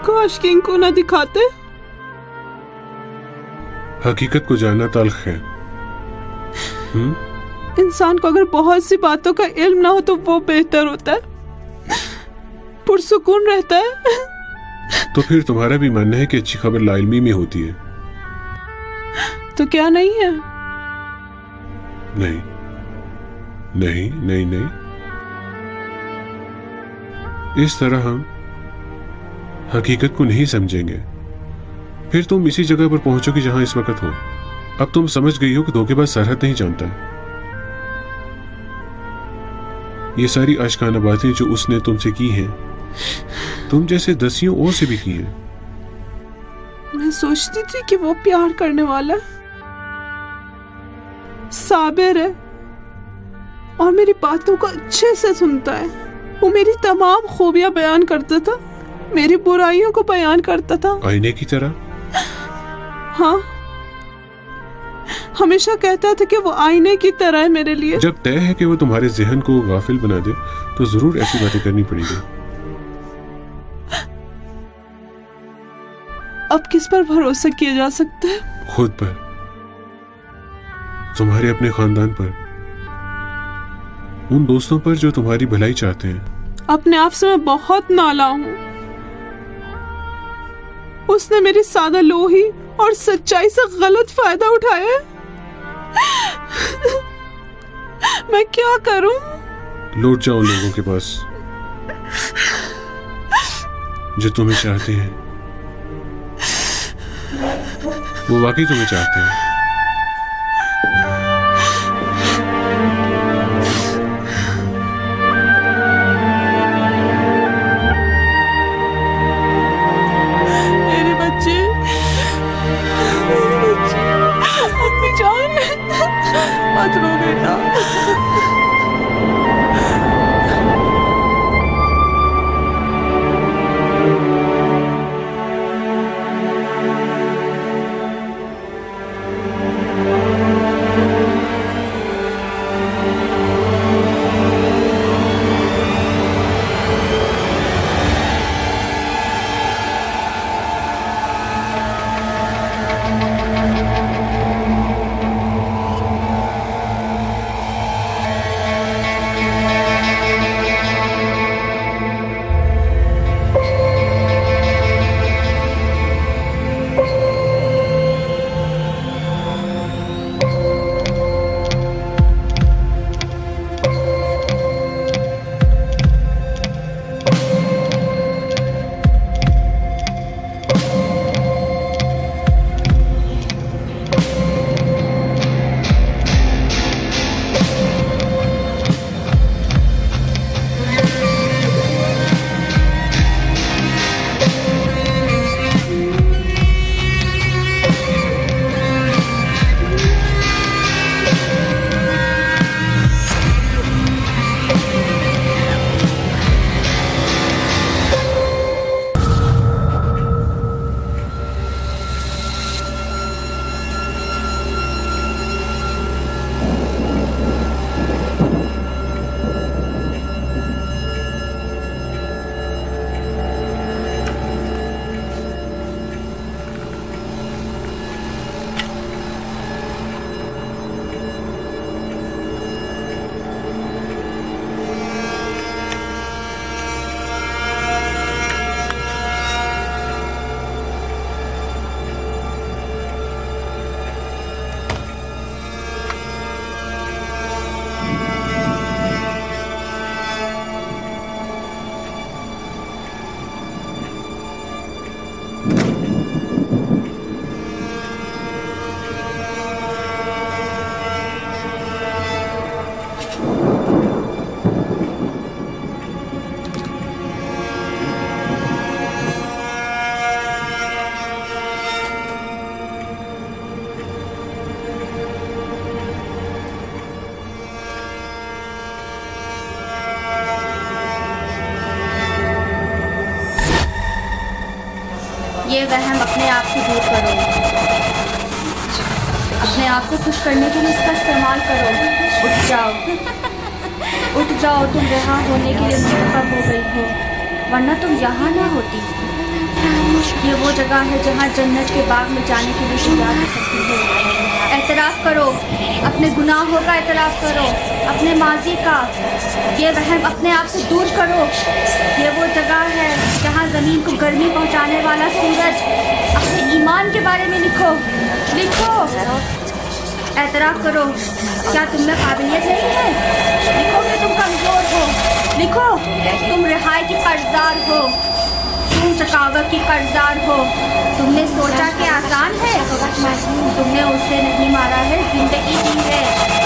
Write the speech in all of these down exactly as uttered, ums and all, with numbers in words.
काश कि इनको ना दिखाते। हकीकत को जानना तल्ख है। हुँ? इंसान को अगर बहुत सी बातों का इल्म ना हो तो वो बेहतर होता है, पुरसुकून रहता है। तो फिर तुम्हारा भी मानना है कि अच्छी खबर लाइल्मी में होती है? तो क्या नहीं है? नहीं नहीं नहीं नहीं, इस तरह हम हकीकत को नहीं समझेंगे। फिर तुम इसी जगह पर पहुंचोगे जहां इस वक्त हो। अब तुम समझ गई हो कि धोखेबाज सरहद नहीं जानता है। ये सारी आशिकाना बातें जो उसने तुमसे की हैं, तुम जैसे दसियों और से भी की हैं। मैं सोचती थी कि वो प्यार करने वाला साबिर है और मेरी बातों को अच्छे से सुनता है। वो मेरी तमाम खूबियां बयान करता था, मेरी बुराइयों को बयान करता था, आईने की तरह। हाँ, हमेशा कहता था कि वो आईने की तरह है मेरे लिए। जब तय है कि वो तुम्हारे ज़हन को गाफिल बना दे तो जरूर ऐसी बातें करनी पड़ेगी। अब किस पर भरोसा किया जा सकता है? खुद पर, तुम्हारे अपने खानदान पर, उन दोस्तों पर जो तुम्हारी भलाई चाहते हैं। अपने आप से मैं बहुत नाला हूं। उसने मेरी सादा लोही और सच्चाई से गलत फायदा उठाया है। मैं क्या करूं? लौट जाओ लोगों के पास जो तुम्हें चाहते हैं। वो वाकई तुम्हें चाहते हैं। मेरे बच्चे, मेरे बच्चे, अम्मी जान, मत रो बेटा। ये वहम अपने आप से दूर करो। अपने आप को खुश करने के लिए इसका इस्तेमाल करो। उठ जाओ, उठ जाओ, तुम यहाँ होने के लिए मुस्तहब हो गई हो, वरना तुम यहाँ ना होती। ये वो जगह है जहाँ जन्नत के बाग में जाने के लिए तैयार हो सकती है। एतराफ़ करो, अपने गुनाहों का एतराफ़ करो, अपने माजी का ये वहम अपने आप से दूर करो। ये वो जगह है जहाँ ज़मीन को गर्मी पहुँचाने वाला सूरज अपने ईमान के बारे में लिखो लिखो एतराफ़ करो। क्या तुम में काबिलियत नहीं है? लिखो कि तुम कमज़ोर हो, लिखो तुम रिहाई की कर्जदार हो, तुम चकावक की कर्जदार हो। तुमने सोचा कि आसान है, तुमने उसे नहीं मारा है, जिंदगी दी है।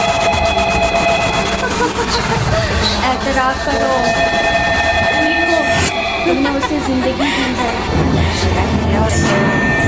एतराफ़ करो, लिखो तुमने उसे जिंदगी दी है।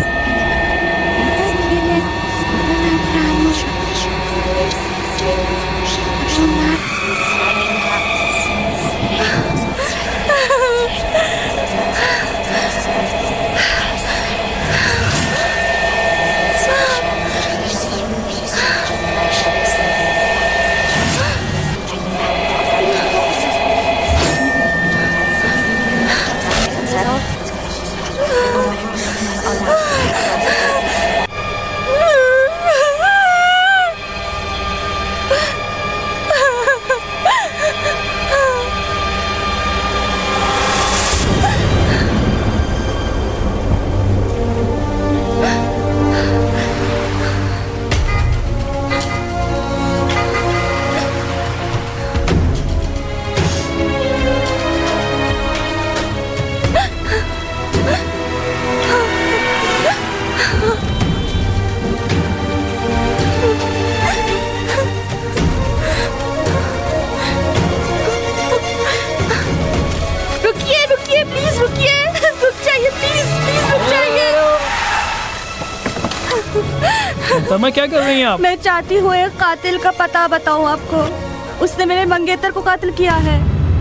तमा क्या कर रही हैं आप? मैं चाहती हूँ एक कातिल का पता बताऊँ आपको। उसने मेरे मंगेतर को कातिल किया है।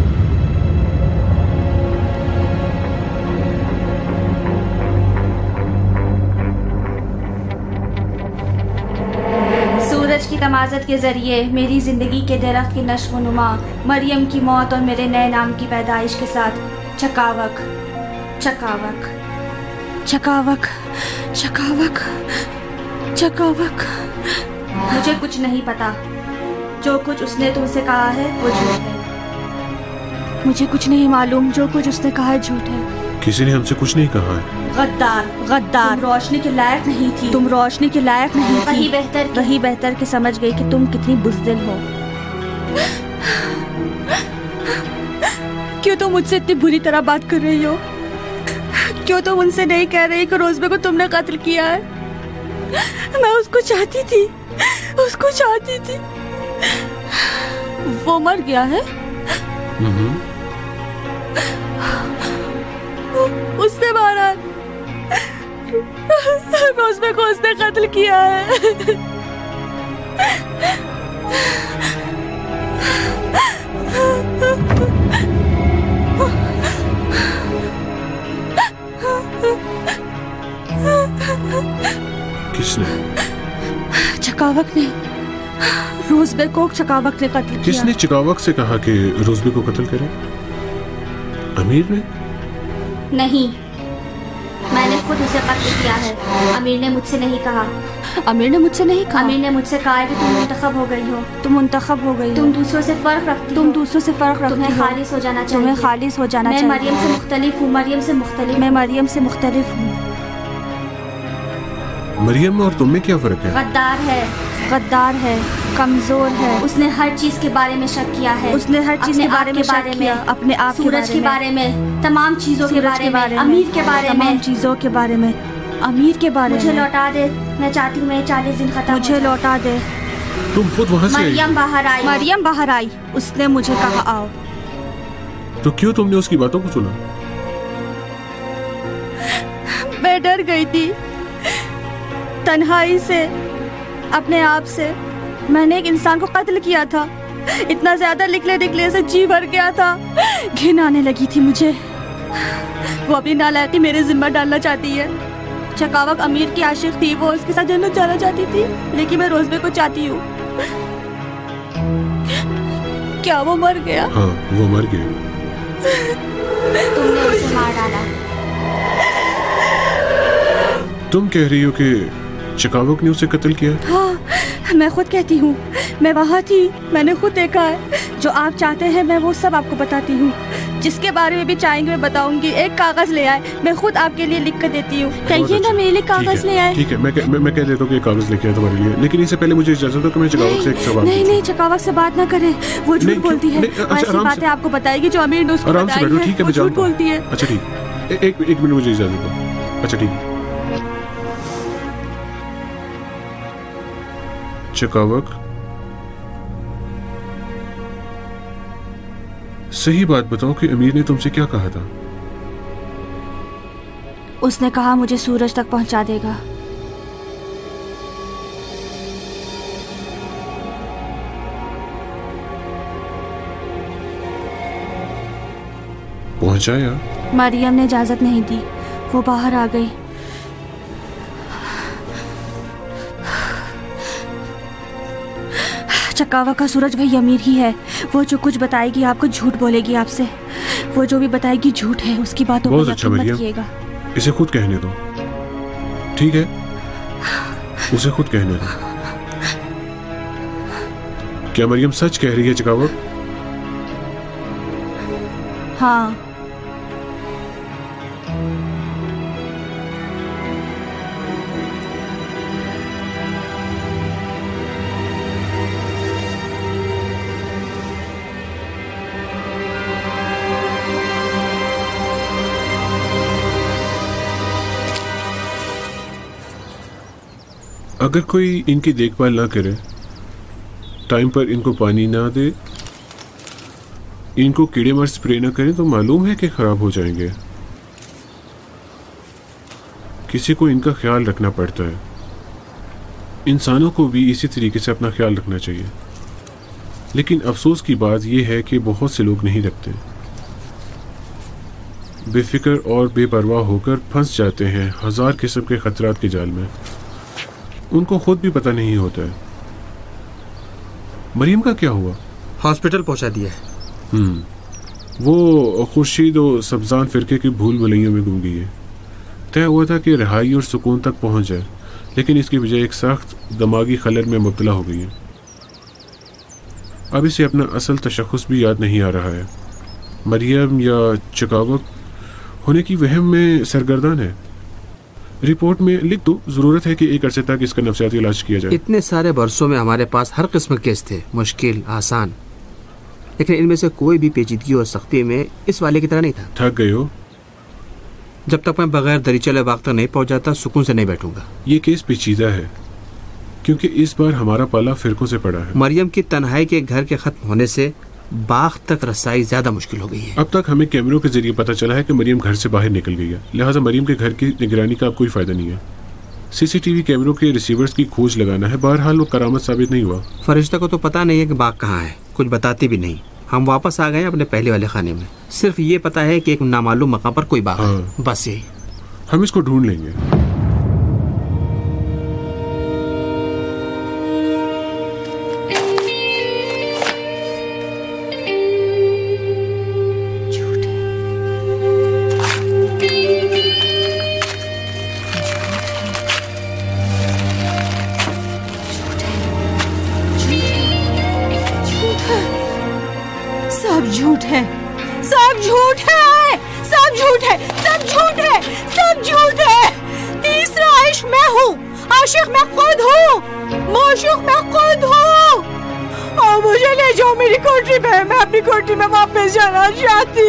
सूरज की तमाज़त के जरिए मेरी जिंदगी के दरख्त की नश्व नुमा, मरियम की मौत और मेरे नए नाम की पैदाइश के साथ चकावक चकावक चकावक चकावक चकावक। मुझे कुछ नहीं पता। जो कुछ उसने तुमसे कहा है वो झूठ है। मुझे कुछ नहीं मालूम। जो कुछ उसने कहा है झूठ है। किसी ने हमसे कुछ नहीं कहा है। गद्दार गद्दार। तुम रोशनी के लायक नहीं थी। तुम रोशनी के लायक नहीं थी। वही बेहतर वही बेहतर कि समझ गई कि तुम कितनी बुज़दिल हो। क्यों तुम मुझसे इतनी बुरी तरह बात कर रही हो? क्यों तुम उनसे नहीं कह रही कि रोज़बे को तुमने कत्ल किया है? मैं उसको चाहती थी, उसको चाहती थी। वो मर गया है। उसने मारा, रोज़बे को उसने कत्ल किया है। किसने? चकावक ने। रोज़बे को चकावक ने कत्ल किया। किसने चकावक से कहा कि रोज़बे को कत्ल करे? अमीर ने? नहीं, मैंने खुद उसे कत्ल किया है। अमीर ने मुझसे नहीं कहा। अमीर ने मुझसे नहीं कहा। अमीर ने मुझसे कहा है कि तुम मुंतखब हो गई हो। तुम मुंतखब हो गई। तुम दूसरों से फर्क रखती तुम दूसरों से फर्क रखती तुम्हें खालिस हो जाना चाहिए। तुम्हें खालिस हो जाना चाहिए। मैं मरियम से मुख्तलिफ हूँ। मरियम से मुख्तलिफ मैं मरियम से मुख्तलिफ हूँ। मरियम और तुम में क्या फर्क है? गद्दार है, गद्दार है, कमजोर है। उसने हर चीज के बारे में शक किया है। उसने हर चीज के बारे में शक किया। अपने आप सूरज के बारे में, तमाम चीजों के बारे में, अमीर के बारे में, तमाम चीजों के बारे में, अमीर के बारे में। मुझे लौटा दे। मैं चाहती हूँ मेरे चालीस दिन खत्म। मुझे लौटा दे। तुम खुद वहाँ से आई? मरियम बाहर आई। मरियम बाहर आई। उसने मुझे कहा आओ। तो क्यों तुमने उसकी बातों को सुना? मैं डर गई थी तन्हाई से, अपने आप से। मैंने एक इंसान को कत्ल किया था। इतना ज्यादा निकले निकले से जी भर गया था। घिन आने लगी थी मुझे। वो अपनी नालायकी मेरे जिम्मा डालना चाहती है। चकावक अमीर की आशिक थी। वो उसके साथ जन्नत जाना चाहती थी, लेकिन मैं रोज़बे को चाहती हूँ। क्या वो मर गया? हाँ, वो मर गया। तुमने उसे मार डाला। तुम कह रही हो कि चकावक ने उसे कत्ल किया? हाँ, मैं खुद कहती हूँ, मैं वहाँ थी, मैंने खुद देखा है। जो आप चाहते हैं मैं वो सब आपको बताती हूँ, जिसके बारे में भी चाहेंगे मैं बताऊंगी। एक कागज ले आए, मैं खुद आपके लिए लिख कर देती हूँ। कहिए ना मेरे लिए कागज ले आए। ठीक है, मैं मैं, मैं कह देता हूँ कि कागज लेके आया तुम्हारे लिए, लेकिन इससे पहले मुझे इजाजत दो कि मैं चकावक से एक सवाल। नहीं नहीं, चकावक से बात ना करें, वो झूठ बोलती है। ऐसी बातें आपको बताएगी जो अमीर ने उसको बताई है। ठीक है, मैं झूठ बोलती है। अच्छा ठीक, एक एक मिनट मुझे इजाजत दो। अच्छा ठीक, चकावक, सही बात बताओ कि अमीर ने तुमसे क्या कहा था? उसने कहा मुझे सूरज तक पहुंचा देगा। पहुंचाया? मरियम ने इजाजत नहीं दी, वो बाहर आ गई। चकावक का सूरज वही अमीर ही है। वो जो कुछ बताएगी आपको झूठ बोलेगी आपसे। वो जो भी बताएगी झूठ है, उसकी बातों पर यकीन मत कीजिएगा। इसे खुद कहने दो, ठीक है? उसे खुद कहने दो। क्या मरियम सच कह रही है चकावक? हाँ। अगर कोई इनकी देखभाल ना करे, टाइम पर इनको पानी ना दे, इनको कीड़े मार स्प्रे ना करें, तो मालूम है कि खराब हो जाएंगे। किसी को इनका ख्याल रखना पड़ता है। इंसानों को भी इसी तरीके से अपना ख्याल रखना चाहिए। लेकिन अफसोस की बात यह है कि बहुत से लोग नहीं रखते, बेफिक्र और बेपरवाह होकर फंस जाते हैं हजार किस्म के खतरात के जाल में। उनको खुद भी पता नहीं होता है। मरियम का क्या हुआ? हॉस्पिटल पहुंचा दिया है। हम्म वो खुर्शीद और सब्जान फिरके की भूल भुलैयों में गुम गई है। तय हुआ था कि रिहाई और सुकून तक पहुंच जाए, लेकिन इसकी बजाय एक सख्त दिमागी खलल में मुब्तला हो गई है। अब इसे अपना असल तशख़्ख़ुस भी याद नहीं आ रहा है। मरियम या चकावक होने की वहम में सरगर्दान है। रिपोर्ट में लिख दो, जरूरत है कि एक अरसे तक इसका नफ्सियाती इलाज किया जाए। इतने सारे बरसों में हमारे पास हर किस्म के केस थे, मुश्किल, आसान, लेकिन इनमें से कोई भी पेचीदगी और सख्ती में इस वाले की तरह नहीं था। थक गए हो? जब तक मैं बगैर दरीचले बाग तक नहीं पहुंच जाता सुकून से नहीं बैठूंगा। ये केस पेचीदा है क्योंकि इस बार हमारा पाला फिरकों से पड़ा है। मरियम की तन्हाई के घर के खत्म होने से बाग तक रसाई ज्यादा मुश्किल हो गई है। अब तक हमें कैमरों के जरिए पता चला है कि मरियम घर से बाहर निकल गई है, लिहाजा मरियम के घर की निगरानी का अब कोई फायदा नहीं है। सीसीटीवी कैमरों के रिसीवर्स की खोज लगाना है। बहरहाल वो करामत साबित नहीं हुआ। फरिश्ता को तो पता नहीं है कि बाग कहाँ है, कुछ बताती भी नहीं। हम वापस आ गए अपने पहले वाले खाने में। सिर्फ ये पता है कि एक नामालूम मकाम पर कोई बाग हाँ। है, बस यही। हम इसको ढूंढ लेंगे। सब झूठ है, सब झूठ है, सब झूठ है, सब झूठ है, सब झूठ है। तीसरा इश्क मैं हूँ, आशिक मैं खुद हूँ, माशूक मैं खुद हूँ। और मुझे ले जाओ मेरी कोठरी में, मैं अपनी कोठरी में वापस जाना चाहती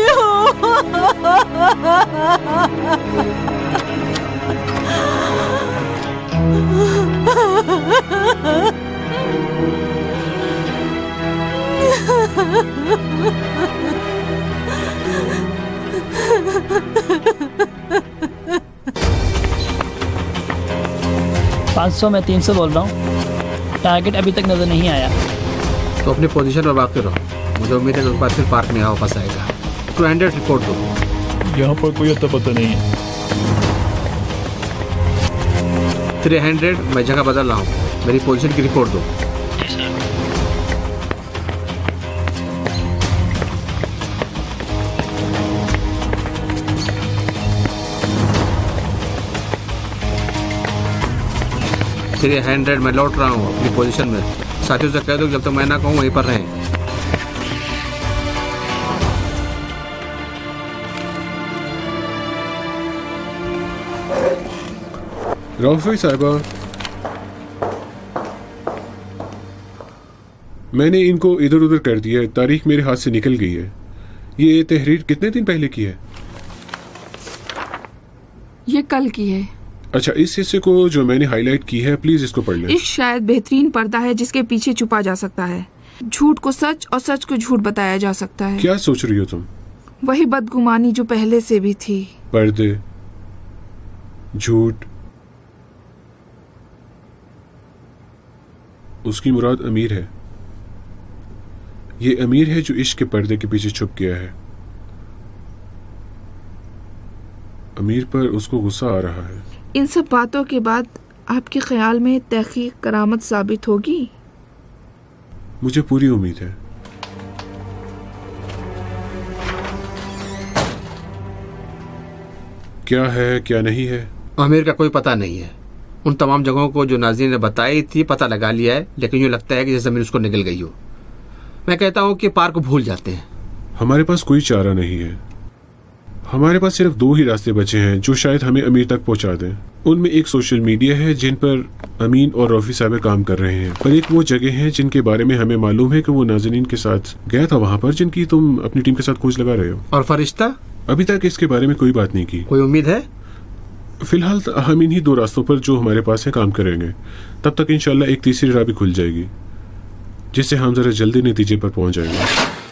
पाँच सौ में तीन सौ बोल रहा हूँ, टारगेट अभी तक नजर नहीं आया। तो अपनी पोजीशन पर बात करो, मुझे उम्मीद है कि बाद फिर पार्क में वापस आएगा। टू हंड्रेड रिपोर्ट दो। यहाँ पर कोई अता पता नहीं है। थ्री हंड्रेड मैं जगह बदल रहा हूँ, मेरी पोजीशन की रिपोर्ट दो। थ्री हंड्रेड मैं लौट रहा हूँ अपनी पोजीशन में। साथियों से कह दो जब तक मैं ना कहूँ वहीं पर रहें। रौफी साहिबा, मैंने इनको इधर उधर कर दिया है, तारीख मेरे हाथ से निकल गई है। ये तहरीर कितने दिन पहले की है? ये कल की है। अच्छा, इस हिस्से को जो मैंने हाईलाइट की है प्लीज इसको पढ़ लें। इश्क शायद बेहतरीन पर्दा है जिसके पीछे छुपा जा सकता है। झूठ को सच और सच को झूठ बताया जा सकता है। क्या सोच रही हो तुम? वही बदगुमानी जो पहले से भी थी। पर्दे, झूठ, उसकी मुराद अमीर है। ये अमीर है जो इश्क के पर्दे के पीछे छुप गया है। अमीर पर उसको गुस्सा आ रहा है। इन सब बातों के बाद आपके ख्याल में तहकीक करामत साबित होगी? मुझे पूरी उम्मीद है। क्या है क्या नहीं है आमिर का कोई पता नहीं है। उन तमाम जगहों को जो नाज़रीन ने बताई थी पता लगा लिया है, लेकिन यूँ लगता है कि जैसे ज़मीन उसको निकल गई हो। मैं कहता हूँ कि पार को भूल जाते हैं। हमारे पास कोई चारा नहीं है। हमारे पास सिर्फ दो ही रास्ते बचे हैं जो शायद हमें अमीर तक पहुंचा दें। उनमें एक सोशल मीडिया है जिन पर अमीन और रौफी साहब काम कर रहे हैं, और एक वो जगह है जिनके बारे में हमें मालूम है कि वो नाज़रीन के साथ गया था वहाँ पर, जिनकी तुम अपनी टीम के साथ खोज लगा रहे हो। और फरिश्ता? अभी तक इसके बारे में कोई बात नहीं की। कोई उम्मीद है? फिलहाल हम इन्हीं दो रास्तों पर जो हमारे पास है काम करेंगे। तब तक इंशाल्लाह एक तीसरी राह भी खुल जाएगी जिससे हम जरा जल्दी नतीजे पर पहुंच जाएंगे।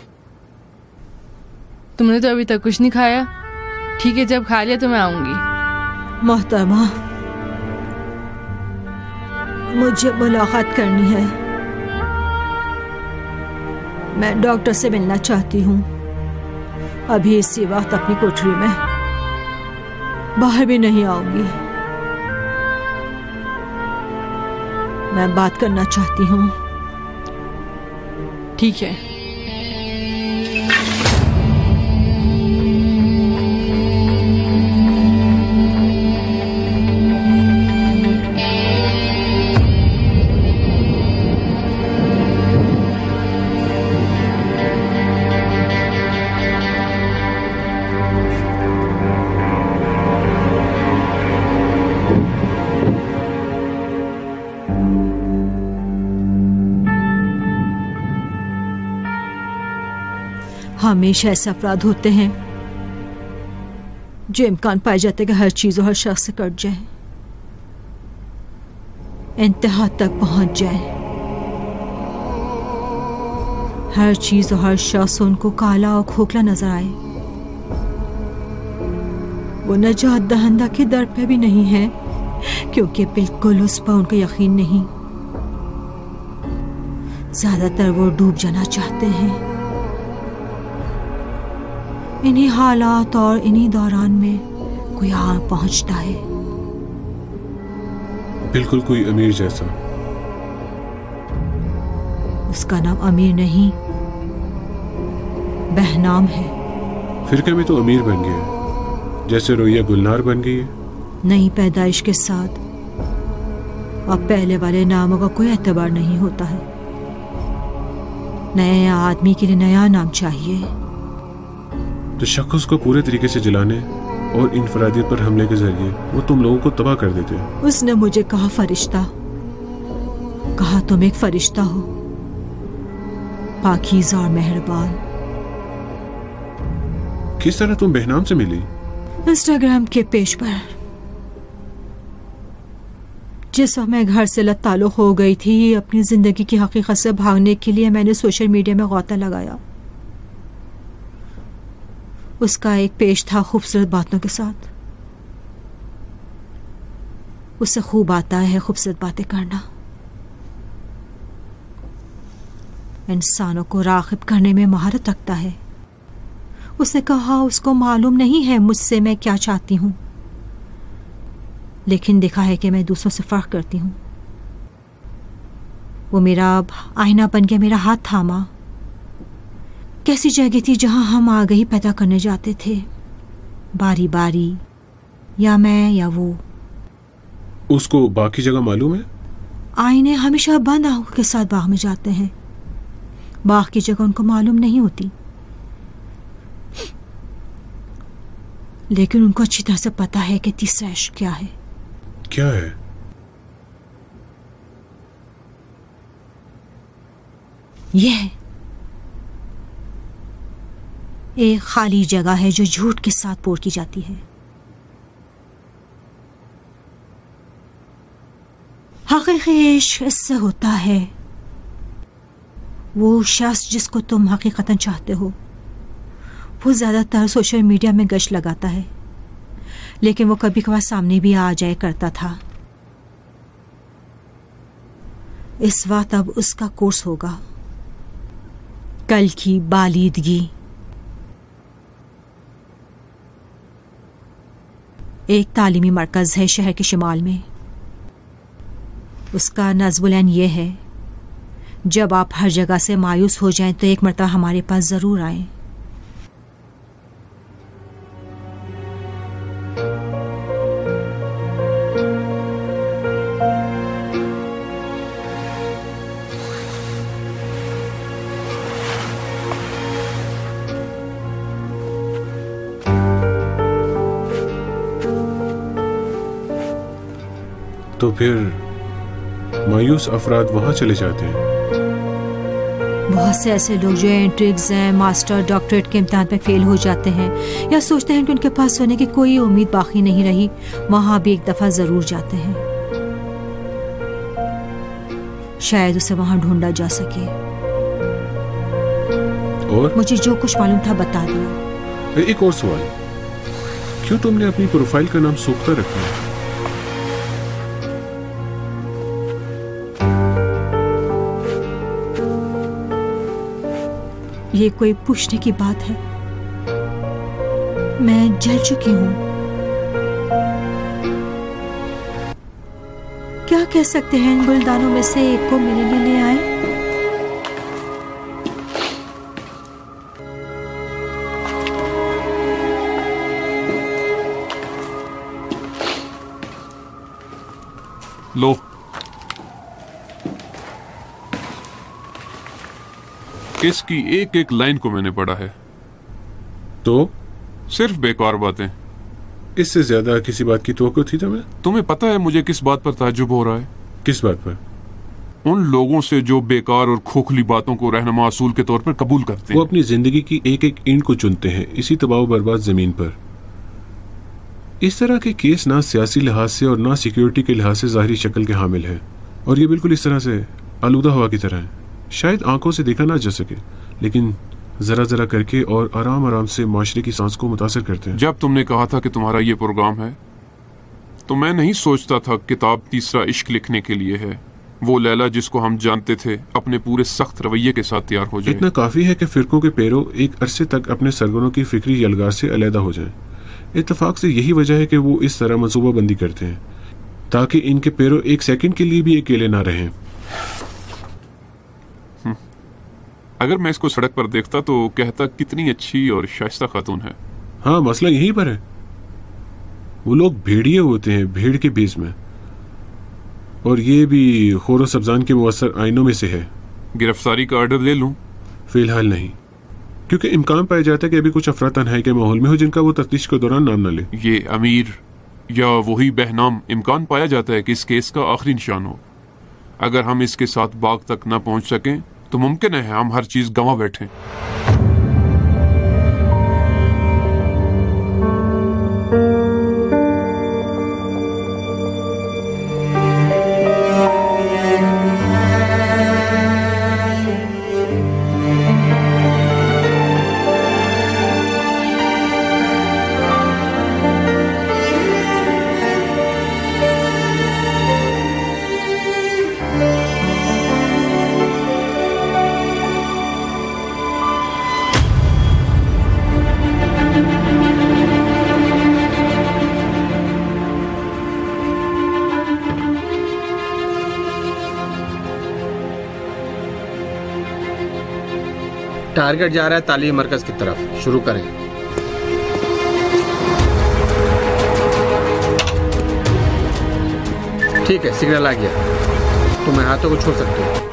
तुमने तो अभी तक कुछ नहीं खाया। ठीक है, जब खा लिया तो मैं आऊंगी। मोहतरमा, मुझे मुलाकात करनी है। मैं डॉक्टर से मिलना चाहती हूँ अभी इसी वक्त अपनी कोठरी में। बाहर भी नहीं आऊंगी। मैं बात करना चाहती हूँ। ठीक है। हमेशा ऐसे अपराध होते हैं जो इम्कान पाए जाते कि हर चीज और हर शख्स से कट जाए, इंतहा तक पहुंच जाए। हर चीज और हर शख्स उनको काला और खोखला नजर आए। वो नजात दहंदा के दर पे भी नहीं है क्योंकि बिल्कुल उस पर उनका यकीन नहीं। ज्यादातर वो डूब जाना चाहते हैं। इन्हीं हालात और इन्हीं दौरान में कोई आ पहुंचता है। बिल्कुल कोई अमीर जैसा। उसका नाम अमीर नहीं, बहनाम है। फिरके में तो अमीर बन गया, जैसे रोइया गुलनार बन गई है। नई पैदाइश के साथ अब पहले वाले नामों का कोई एतबार नहीं होता है। नए आदमी के लिए नया नाम चाहिए। तो शख्स को पूरे तरीके से जलाने और इनफरादियत पर हमले के जरिए वो तुम लोगों को तबाह कर देते हैं। उसने मुझे कहा फरिश्ता, कहा तुम एक फरिश्ता हो, पाकीज़ा और मेहरबान। किस तरह तुम बहनाम से मिली? इंस्टाग्राम के पेज पर। जिस वक्त मैं घर से लताल्लुक़ हो गई थी, अपनी जिंदगी की हकीकत से भागने के लिए मैंने सोशल मीडिया में गौता लगाया। उसका एक पेज था खूबसूरत बातों के साथ। उससे खूब आता है खूबसूरत बातें करना। इंसानों को राग़िब करने में महारत रखता है। उसने कहा उसको मालूम नहीं है मुझसे मैं क्या चाहती हूं, लेकिन देखा है कि मैं दूसरों से फर्क करती हूं। वो मेरा आईना बन के मेरा हाथ थामा। कैसी जगह थी जहां हम आगाही पैदा करने जाते थे, बारी बारी, या मैं या वो। उसको बाकी जगह मालूम है? आईने हमेशा बंद आंखों के साथ बाग में जाते हैं। बाग की जगह उनको मालूम नहीं होती, लेकिन उनको अच्छी तरह से पता है कि तीसरा इश्क क्या है। क्या है? यह है एक खाली जगह है जो झूठ के साथ पोर की जाती है। हकीकी इश्क इससे होता है। वो शख्स जिसको तुम हकीकतन चाहते हो वो ज्यादातर सोशल मीडिया में गश्त लगाता है, लेकिन वो कभी कभार सामने भी आ जाया करता था। इस वक्त अब उसका कोर्स होगा, कल की बालीदगी। एक तालीमी मरकज है शहर के शिमाल में। उसका नज़्बुल-ऐन ये है, जब आप हर जगह से मायूस हो जाएं तो एक मरतबा हमारे पास जरूर आएं। तो फिर मायूस अफराद वहां चले जाते हैं। बहुत से ऐसे लोग जो एंट्री एग्जाम, मास्टर, डॉक्टरेट के इम्तिहान पे फेल हो जाते हैं या सोचते हैं कि उनके पास सोने की कोई उम्मीद बाकी नहीं रही, वहां भी एक दफा जरूर जाते हैं। शायद उसे वहां ढूंढा जा सके। और मुझे जो कुछ मालूम था बता दिया। एक और सवाल, क्यों तुमने अपनी प्रोफाइल का नाम सोख्ता रखा है? ये कोई पूछने की बात है? मैं जल चुकी हूं। क्या कह सकते हैं, इन गुलदानों में से एक को मेरे लिए ले आए। लो, इसकी एक एक लाइन को मैंने पढ़ा है। तो सिर्फ बेकार बातें। इससे ज्यादा किसी बात की तवक्को थी तुम्हें? तुम्हें पता है मुझे किस बात पर ताज्जुब हो रहा है? किस बात पर? उन लोगों से जो बेकार और खोखली बातों को रहनुमा असूल के तौर पर कबूल करते हैं। वो अपनी जिंदगी की एक एक ईंट को चुनते हैं इसी तबाह बर्बाद जमीन पर। इस तरह के केस ना सियासी लिहाज से और ना सिक्योरिटी के लिहाज से जाहिरी शक्ल के हामिल है, और ये बिल्कुल इस तरह से आलूदा हवा की तरह है। शायद आंखों से देखा ना जा सके, लेकिन जरा जरा करके और आराम आराम से माशरे की सांस को मुतासर करते हैं। जब तुमने कहा था कि तुम्हारा ये प्रोग्राम है, तो मैं नहीं सोचता था किताब तीसरा इश्क लिखने के लिए है। वो लैला जिसको हम जानते थे अपने पूरे सख्त रवैये के साथ तैयार हो जाए। इतना काफी है कि फिरकों के पैरों एक अरसे तक अपने सरगनों की फिक्री यलगार से अलहदा हो जाएं। इत्तेफाक से यही वजह है कि वो इस तरह मंसूबाबंदी करते हैं ताकि इनके पैरों एक सेकंड के लिए भी अकेले ना रहें। अगर मैं इसको सड़क पर देखता तो कहता कितनी अच्छी और शाइस्ता खातून है। हाँ, मसला यहीं पर है। वो लोग भेड़िए होते हैं भेड़ के बेस में, और ये भी खोरो सब्जान के मुअस्सर आइनों में से है। गिरफ्तारी का ऑर्डर ले लूं? फिलहाल नहीं, क्योंकि इम्कान पाया जाता है कि अभी कुछ अफरा तन्हाई के माहौल में हो जिनका वो तफ्तीश के दौरान नाम न ले। ये अमीर या वही बहनाम इम्कान पाया जाता है कि इस केस का आखिरी निशान हो। अगर हम इसके साथ बाग तक न पहुंच सकें तो मुमकिन है हम हर चीज गंवा बैठें। टारगेट जा रहा है तालीम मरकज की तरफ। शुरू करें। ठीक है, सिग्नल आ गया। तुम हाथों को छोड़ सकते हो।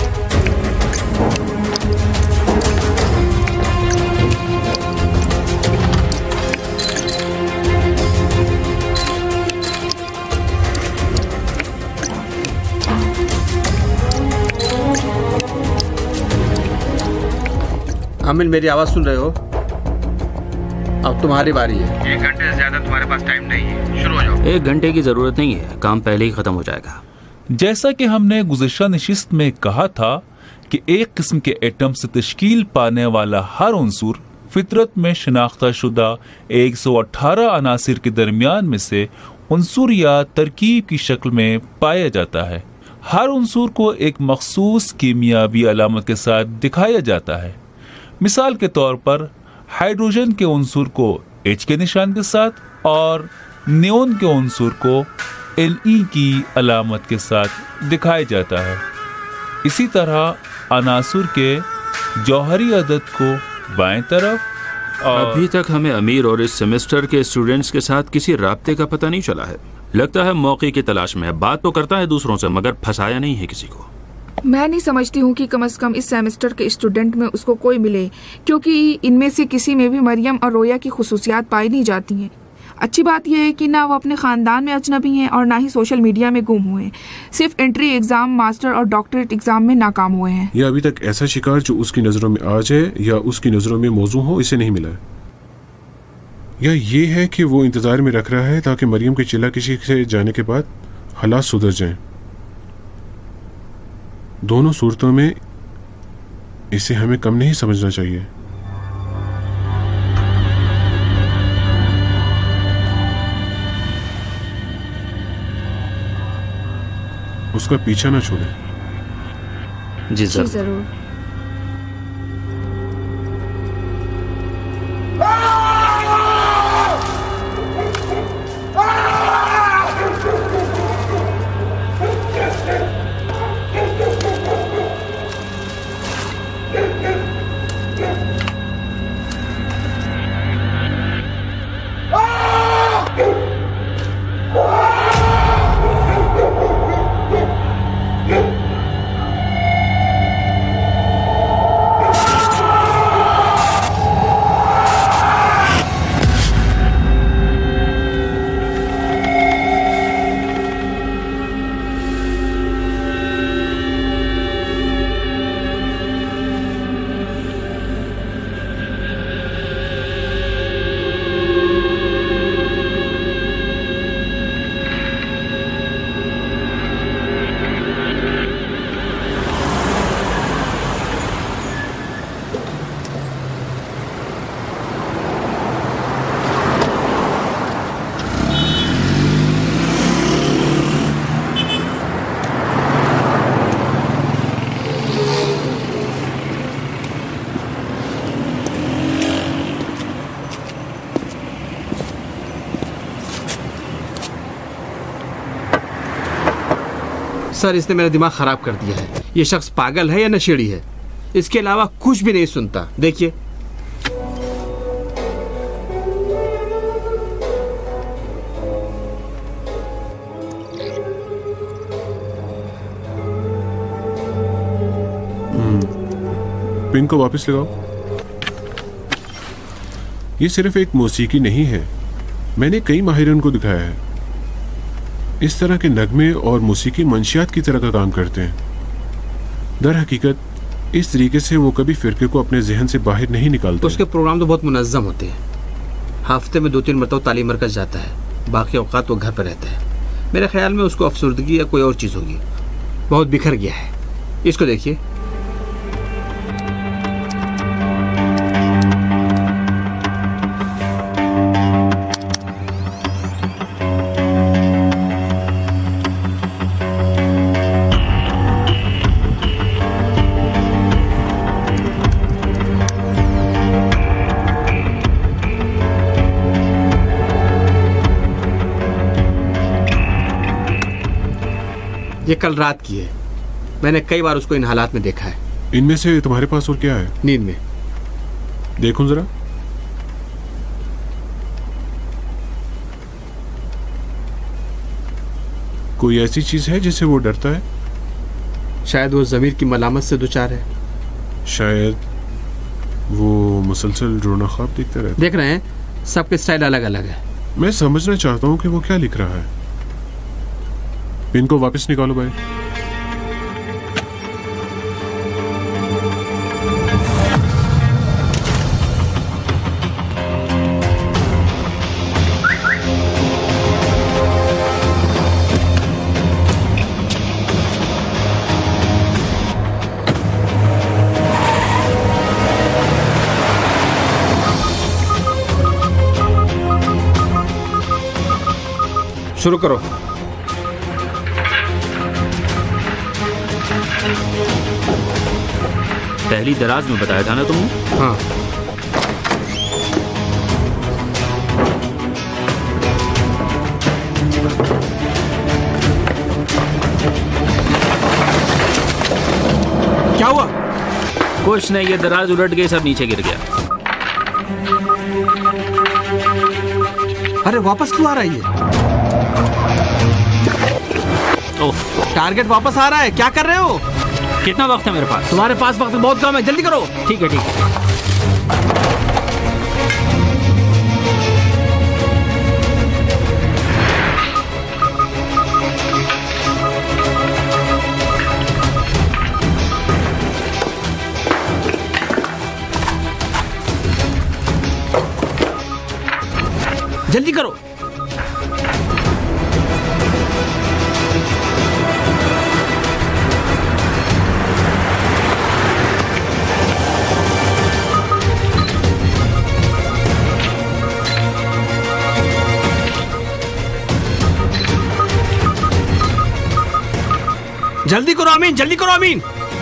आमिर, मेरी आवाज सुन रहे हो? अब तुम्हारी बारी है। एक घंटे से ज्यादा तुम्हारे पास टाइम नहीं है, शुरू हो जाओ। एक घंटे की जरूरत नहीं है, काम पहले ही खत्म हो जाएगा। जैसा कि हमने गुज़िश्ता नशिस्त में कहा था कि एक किस्म के एटम से तश्कील पाने वाला हर उन्सुर फितरत में शनाख्ता शुदा एक सौ अठारह अनासिर के दरमियान में से उन्सुर या तरकीब की शक्ल में पाया जाता है। हर उन्सुर को एक मखसूस कीमियावी अलामत के साथ दिखाया जाता है। मिसाल के तौर पर हाइड्रोजन के उन्सुर को एच के निशान के साथ और नियोन के उन्सुर को एल ई की अलामत के साथ दिखाया जाता है। इसी तरह अनासुर के जौहरी अदद को बाएं तरफ और अभी तक हमें अमीर और इस सेमेस्टर के स्टूडेंट्स के साथ किसी राब्ते का पता नहीं चला है। लगता है मौके की तलाश में है। बात तो करता है दूसरों से, मगर फंसाया नहीं है किसी को। मैं नहीं समझती हूँ कि कम से कम इस सेमेस्टर के स्टूडेंट में उसको कोई मिले, क्योंकि इनमें से किसी में भी मरियम और रोया की खुसूसियात पाई नहीं जाती हैं। अच्छी बात यह है कि ना वो अपने ख़ानदान में अजनबी हैं और ना ही सोशल मीडिया में गुम हुए हैं। सिर्फ एंट्री एग्ज़ाम, मास्टर और डॉक्टरेट एग्ज़ाम में नाकाम हुए हैं। या अभी तक ऐसा शिकार जो उसकी नज़रों में आ जाए या उसकी नज़रों में मौजू हो, इसे नहीं मिला है। या ये है कि वो इंतज़ार में रख रहा है ताकि मरियम के चिल्ला किसी से जाने के बाद हालात सुधर जाएं। दोनों सूरतों में इसे हमें कम नहीं समझना चाहिए। उसका पीछा ना छोड़े। जी जरूर, जरूर। सर, इसने मेरा दिमाग खराब कर दिया है। ये शख्स पागल है या नशेड़ी है, इसके अलावा कुछ भी नहीं सुनता। देखिए, पिन को वापस लगाओ। ये सिर्फ एक मौसीकी नहीं है, मैंने कई माहिरों को दिखाया है। इस तरह के नगमे और मौसीकी मंशियात की तरह का काम करते हैं। दर हकीकत इस तरीके से वो कभी फिरके को अपने जहन से बाहर नहीं निकालते। उसके प्रोग्राम तो बहुत मुनज़्ज़म होते हैं। हफ्ते में दो तीन मरतबा तालीम मरकज जाता है, बाकी औकात वो घर पर रहता है। मेरे ख्याल में उसको अफसरदगी या कोई और चीज़ होगी। बहुत बिखर गया है। इसको देखिए, ये कल रात की है। मैंने कई बार उसको इन हालात में देखा है। इनमें से तुम्हारे पास और क्या है? नींद में। देखो जरा। कोई ऐसी चीज है जिससे वो डरता है? शायद वो ज़मीर की मलामत से दुचार है। शायद वो मुसलसल रोना ख्वाब देखते रहते। देख रहे हैं, सबके स्टाइल अलग अलग है। मैं समझना चाहता हूँ कि वो क्या लिख रहा है। पिन को वापस निकालो भाई। शुरू करो। पहली दराज में बताया था ना तुमने? हाँ। क्या हुआ? कुछ नहीं, ये दराज उलट गई, सब नीचे गिर गया। अरे वापस क्यों आ रहा है ये? टारगेट वापस आ रहा है, क्या कर रहे हो? कितना वक्त है मेरे पास? तुम्हारे पास वक्त बहुत कम है, जल्दी करो। ठीक है ठीक है। जल्दी करो। जल्दी करो अमीन, जल्दी करो अमीन।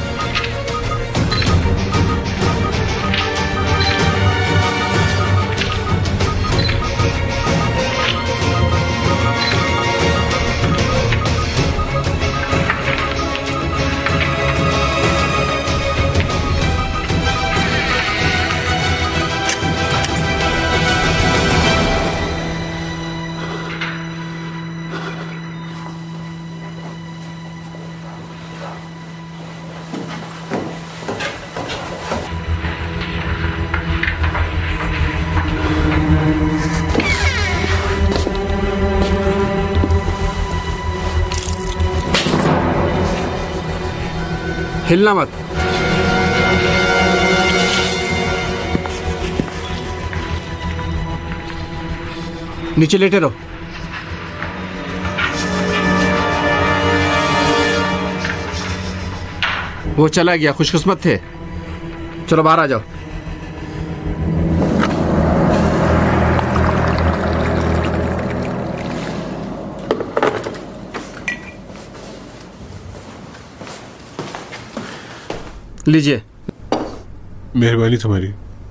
हिलना मत। नीचे लेटे रहो। वो चला गया, खुशकिस्मत थे। चलो बाहर आ जाओ। लीजिए। मेहरबानी तुम्हारी।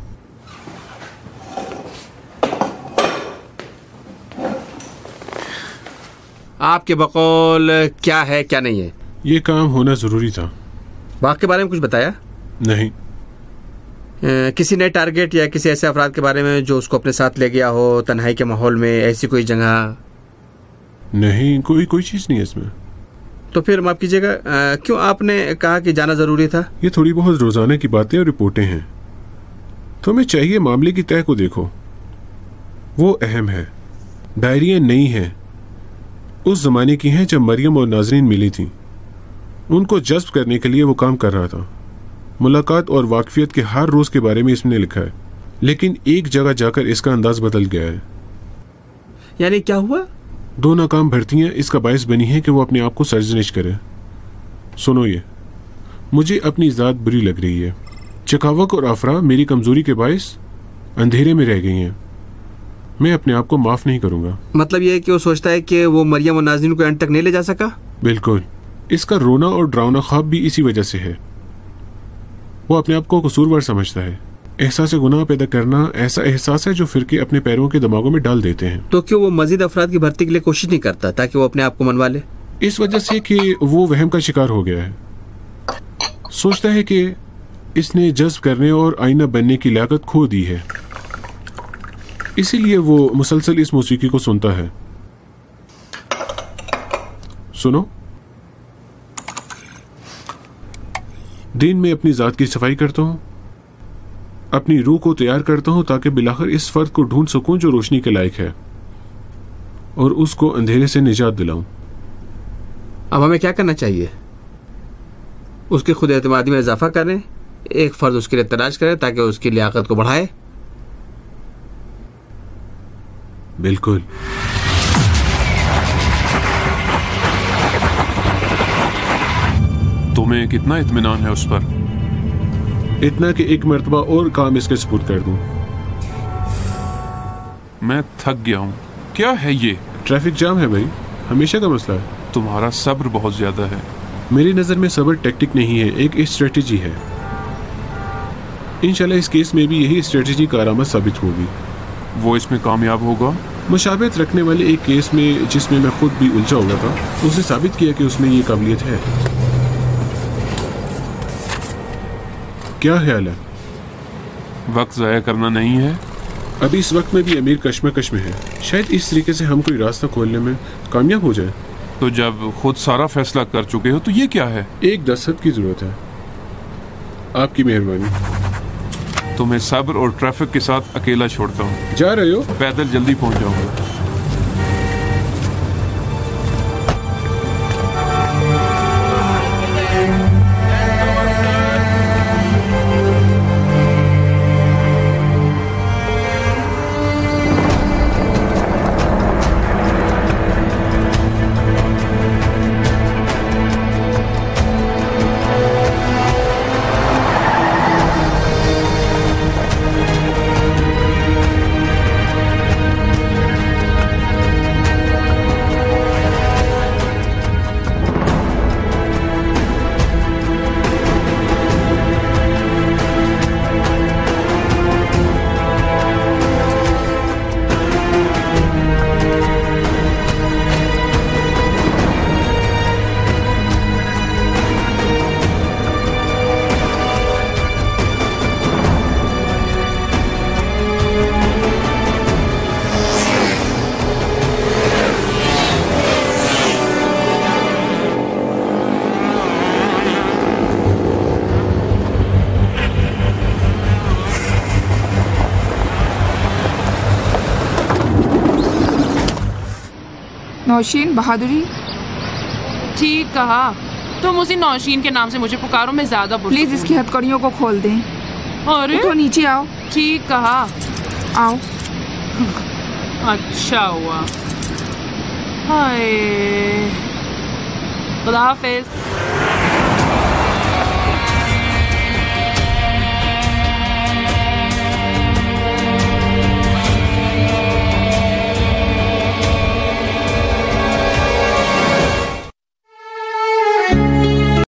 आपके बकौल क्या है क्या नहीं है? ये काम होना जरूरी था। बाग के बारे में कुछ बताया? नहीं। ए, किसी नए टारगेट या किसी ऐसे अफराद के बारे में जो उसको अपने साथ ले गया हो तन्हाई के माहौल में, ऐसी कोई जगह? नहीं, कोई कोई चीज नहीं है इसमें। तो फिर माफ कीजिएगा, क्यों आपने कहा कि जाना जरूरी था? ये थोड़ी बहुत रोजाना की बातें और रिपोर्टें हैं। तुम्हें चाहिए मामले की तय को देखो। वो अहम है। डायरियां नई हैं, उस जमाने की हैं जब मरियम और नाजरीन मिली थी। उनको जज्ब करने के लिए वो काम कर रहा था। मुलाकात और वाकफियत के हर रोज के बारे में इसने लिखा है, लेकिन एक जगह जाकर इसका अंदाज बदल गया है। यानी क्या हुआ? दो नाकाम भर्तियां इसका बायस बनी हैं कि वो अपने आप को सरजनिश करे। सुनो, ये मुझे अपनी ज़ात बुरी लग रही है। चकावक और अफरा मेरी कमजोरी के बायस अंधेरे में रह गई हैं। मैं अपने आप को माफ नहीं करूंगा। मतलब ये है कि वो सोचता है कि वो मरियम और नाज़रीन को एंड तक नहीं ले जा सका? बिल्कुल। इसका रोना और डरावना ख्वाब भी इसी वजह से है। वो अपने आप को कसूरवार समझता है। एहसास गुनाह पैदा करना ऐसा एहसास है जो फिरके अपने पैरों के दिमागों में डाल देते हैं। तो क्यों वो मजीद अफराद की भर्ती के लिए कोशिश नहीं करता ताकि वो अपने आप को मनवा ले? इस वजह से कि वो वहम का शिकार हो गया है। सोचता है कि इसने जज्ब करने और आईना बनने की लागत खो दी है, इसीलिए वो मुसलसल इस मौसीकी को सुनता है। सुनो, दिन में अपनी जात की सफाई करता हूँ, अपनी रूह को तैयार करता हूँ ताकि बिलाखिर इस फर्द को ढूंढ सकूं जो रोशनी के लायक है और उसको अंधेरे से निजात दिलाऊं। अब हमें क्या करना चाहिए? उसकी खुद एतमादी में इजाफा करें, एक फर्द उसके लिए तलाश करें ताकि उसकी लियाकत को बढ़ाए। बिल्कुल। तुम्हें कितना इत्मीनान है उस पर? इतना कि एक मर्तबा और काम इसके सुपुर्द कर दूं। मैं थक गया हूँ। क्या है ये? ट्रैफिक जाम है भाई, हमेशा का मसला है। तुम्हारा सब्र बहुत ज्यादा है। मेरी नजर में सब्र टैक्टिक नहीं है, एक स्ट्रेटेजी है। इंशाल्लाह इस केस में भी यही स्ट्रेटेजी कारआमद साबित होगी। वो इसमें कामयाब होगा? मुशाबहत रखने वाले एक केस में जिसमें मैं खुद भी उलझा हुआ था, उसने साबित किया कि उसमें ये काबिलियत है। क्या ख्याल है? वक्त जाया करना नहीं है। अभी इस वक्त में भी अमीर कश्मकश में है, शायद इस तरीके से हम कोई रास्ता खोलने में कामयाब हो जाए। तो जब खुद सारा फैसला कर चुके हो तो ये क्या है? एक दस्तखत की जरूरत है, आपकी मेहरबानी। तुम्हें सब्र और ट्रैफिक के साथ अकेला छोड़ता हूँ। जा रहे हो? पैदल जल्दी पहुँच जाऊंगा। नौशीन बहादुरी। ठीक कहा। तुम उसी नौशीन के नाम से मुझे पुकारो, मैं ज्यादा प्लीज इसकी हथकड़ियों को खोल दें। अरे तो नीचे आओ। ठीक कहा। आओ। अच्छा हुआ। हाय, खुदा हाफिज।